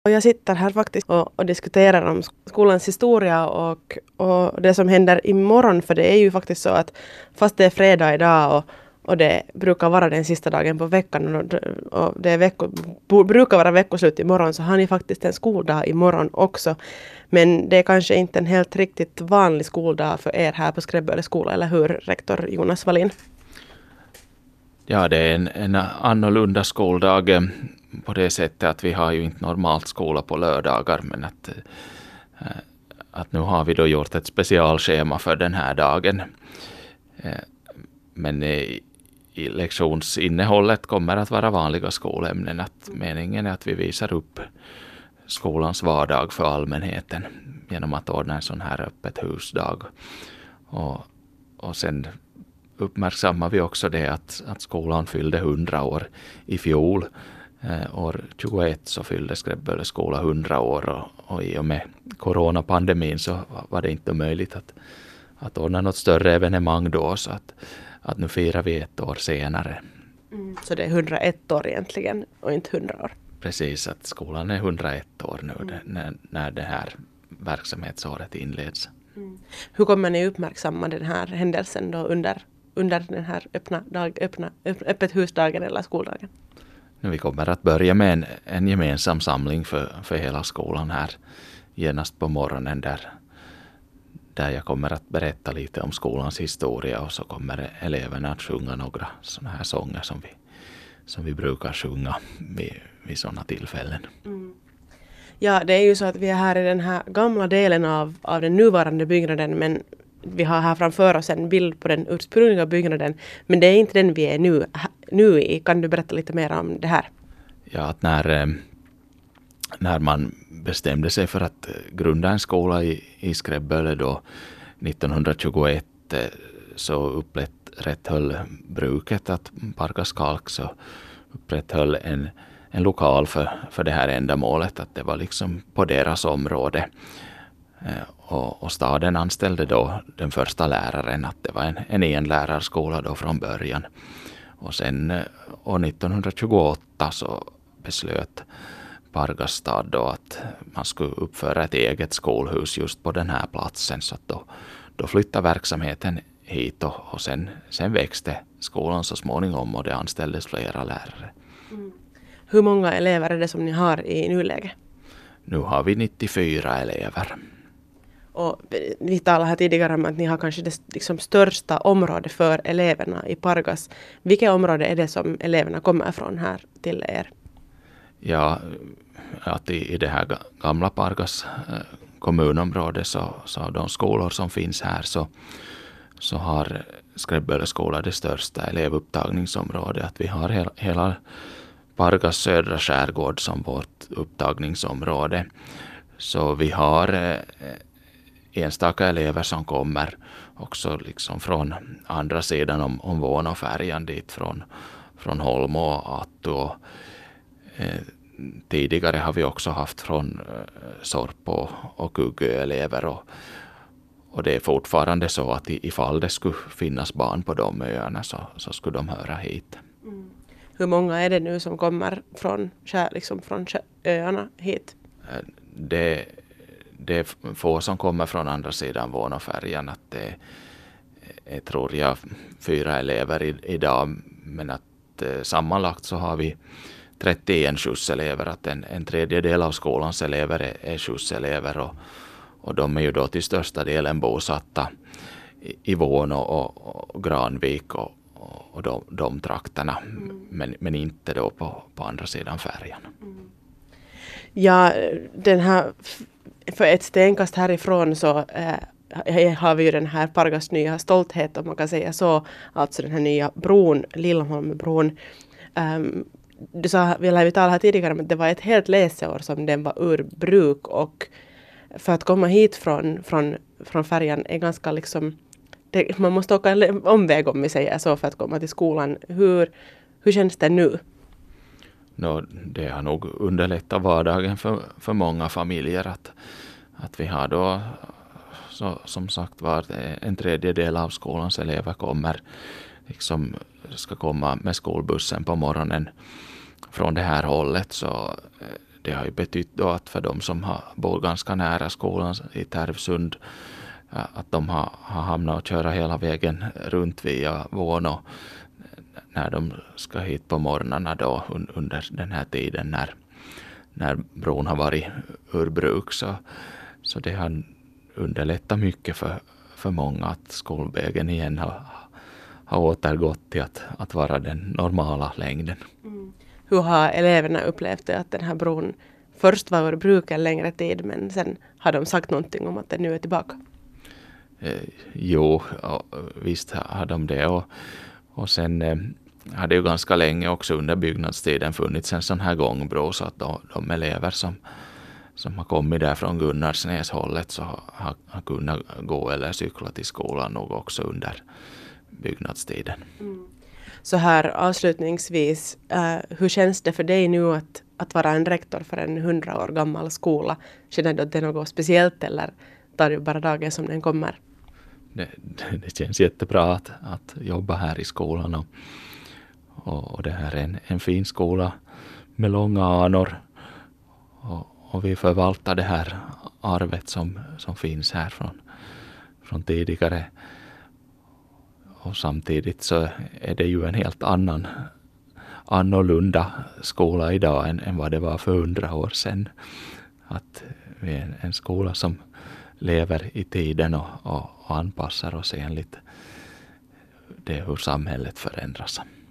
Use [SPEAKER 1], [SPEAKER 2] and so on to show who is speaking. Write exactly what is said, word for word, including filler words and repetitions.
[SPEAKER 1] Och jag sitter här faktiskt och, och diskuterar om skolans historia och, och det som händer imorgon. För det är ju faktiskt så att fast det är fredag idag och, och det brukar vara den sista dagen på veckan och, och det är vecko, brukar vara veckoslut imorgon, så har ni faktiskt en skoldag imorgon också. Men det är kanske inte en helt riktigt vanlig skoldag för er här på Skräbböle skola, eller hur, rektor Jonas Wallin?
[SPEAKER 2] Ja, det är en, en annorlunda skoldag på det sättet att vi har ju inte normalt skola på lördagar, men att, att nu har vi då gjort ett specialschema för den här dagen. Men i, i lektionsinnehållet kommer att vara vanliga skolämnen. Att meningen är att vi visar upp skolans vardag för allmänheten genom att ordna en sån här öppet husdag. Och, och sen uppmärksammar vi också det att, att skolan fyllde hundra år i fjol. Eh, år tjugoett så fyllde Skräbböle skola hundra år och, och i och med coronapandemin så var det inte möjligt att, att ordna något större evenemang då, så att, att nu firar vi ett år senare.
[SPEAKER 1] Mm. Så det är hundraett år egentligen och inte hundra år?
[SPEAKER 2] Precis, att skolan är hundraett år nu
[SPEAKER 1] mm.
[SPEAKER 2] när, när det här verksamhetsåret inleds.
[SPEAKER 1] Mm. Hur kommer ni uppmärksamma den här händelsen då under under den här öppna dag, öppna, öppet husdagen eller skoldagen?
[SPEAKER 2] Vi kommer att börja med en, en gemensam samling för, för hela skolan här genast på morgonen där, där jag kommer att berätta lite om skolans historia, och så kommer eleverna att sjunga några sådana här sånger som vi, som vi brukar sjunga vid, vid sådana tillfällen.
[SPEAKER 1] Mm. Ja, det är ju så att vi är här i den här gamla delen av, av den nuvarande byggnaden, men vi har här framför oss en bild på den ursprungliga byggnaden, men det är inte den vi är nu, nu i. Kan du berätta lite mer om det här?
[SPEAKER 2] Ja, att när, när man bestämde sig för att grunda en skola i, i Skräbböle då nittonhundratjugoett, så upprätthöll bruket att Pargas Kalk så upprätthöll en, en lokal för, för det här ändamålet, att det var liksom på deras område. Och, och staden anställde då den första läraren, att det var en, en enlärarskola då från början. Och sen år nittonhundratjugoåtta så beslöt Pargas stad då att man skulle uppföra ett eget skolhus just på den här platsen. Så att då, då flyttade verksamheten hit och, och sen, sen växte skolan så småningom och det anställdes flera lärare.
[SPEAKER 1] Mm. Hur många elever är det som ni har i nuläget?
[SPEAKER 2] Nu har vi nittiofyra elever.
[SPEAKER 1] Och vi talade här tidigare om att ni har kanske det liksom största område för eleverna i Pargas. Vilket område är det som eleverna kommer från här till er?
[SPEAKER 2] Ja, att i, i det här gamla Pargas eh, kommunområde så, så av de skolor som finns här så, så har Skräbböle skola det största elevupptagningsområdet. Att vi har hela, hela Pargas södra skärgård som vårt upptagningsområde. Så vi har eh, enstaka elever som kommer också liksom från andra sidan om, om Vuonofärjan dit från, från Holmo och Attu. Och, eh, tidigare har vi också haft från eh, Sorpo och Kuggö-elever och, och det är fortfarande så att ifall det skulle finnas barn på de öarna så, så skulle de höra hit.
[SPEAKER 1] Mm. Hur många är det nu som kommer från, liksom från öarna hit?
[SPEAKER 2] Det Det är få som kommer från andra sidan Vuonofärjan, att det är, tror jag, fyra elever i, idag, men att eh, sammanlagt så har vi trettioen skjutselever, att en, en tredjedel av skolans elever är, är skjutselever och, och de är ju då till största delen bosatta i, i Vuono och, och Granvik och, och de, de trakterna, mm. men, men inte då på, på andra sidan färjan.
[SPEAKER 1] Mm. Ja, den här för ett stenkast härifrån så äh, har vi ju den här Pargas nya stolthet, om man kan säga så. Alltså den här nya bron, Liljeholmenbron. Um, du sa, vi har talat här tidigare om att det var ett helt läsår som den var ur bruk. Och för att komma hit från, från, från färjan är ganska liksom... Det, man måste åka en omväg, om vi säger så, för att komma till skolan. Hur, hur känns det nu?
[SPEAKER 2] No, det har nog underlättat vardagen för, för många familjer att, att vi har då så, som sagt var en tredjedel av skolans elever kommer liksom ska komma med skolbussen på morgonen från det här hållet, så det har ju betytt då att för de som har bor ganska nära skolan i Tärvsund, att de har, har hamnat och köra hela vägen runt via Vuono när de ska hit på morgnarna då under den här tiden när, när bron har varit ur bruk. Så, så det har underlättat mycket för, för många att skolvägen igen har, har återgått till att, att vara den normala längden.
[SPEAKER 1] Mm. Hur har eleverna upplevt det att den här bron först var ur bruk en längre tid, men sen har de sagt någonting om att den nu är tillbaka?
[SPEAKER 2] Eh, jo, visst har de det. Och, och sen eh, har det ju ganska länge också under byggnadstiden funnits en sån här gångbro, så att de, de elever som, som har kommit där från Gunnarsnäs-hållet så har, har kunnat gå eller cykla till skolan nog också under byggnadstiden. Mm.
[SPEAKER 1] Så här avslutningsvis, uh, hur känns det för dig nu att, att vara en rektor för en hundra år gammal skola? Känner du att det är något speciellt eller tar du bara dagen som den kommer?
[SPEAKER 2] Det, det känns jättebra att, att jobba här i skolan och, och, och det här är en, en fin skola med långa anor och, och vi förvaltar det här arvet som, som finns här från, från tidigare. Och samtidigt så är det ju en helt annan annorlunda skola idag än, än vad det var för hundra år sedan. Att vi är en, en skola som lever i tiden och, och, och anpassar oss enligt det hur samhället förändras.